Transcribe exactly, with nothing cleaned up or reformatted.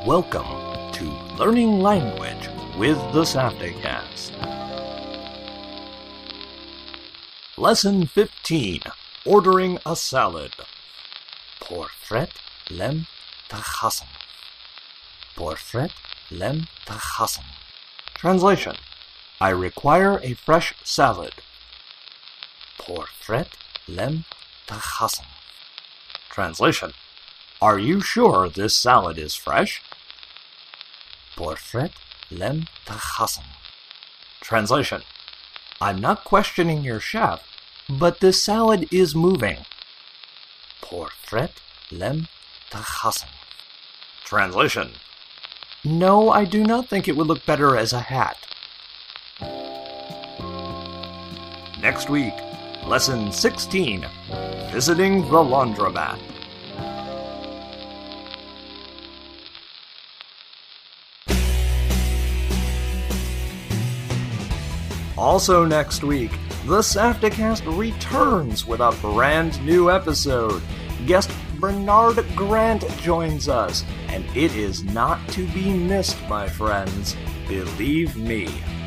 Welcome to Learning Language with the Safdicast. Lesson fifteen. Ordering a Salad. Portret lem tachassen. Portret lem tachassen. Translation. I require a fresh salad. Portret lem tachassen. Translation. Are you sure this salad is fresh? Portret lem tachassen. Translation. I'm not questioning your chef, but this salad is moving. Portret lem tachassen. Translation. No, I do not think it would look better as a hat. Next week, Lesson sixteen, Visiting the Laundromat. Also next week, the Safdicast returns with a brand new episode. Guest Bernard Grant joins us, and it is not to be missed, my friends. Believe me.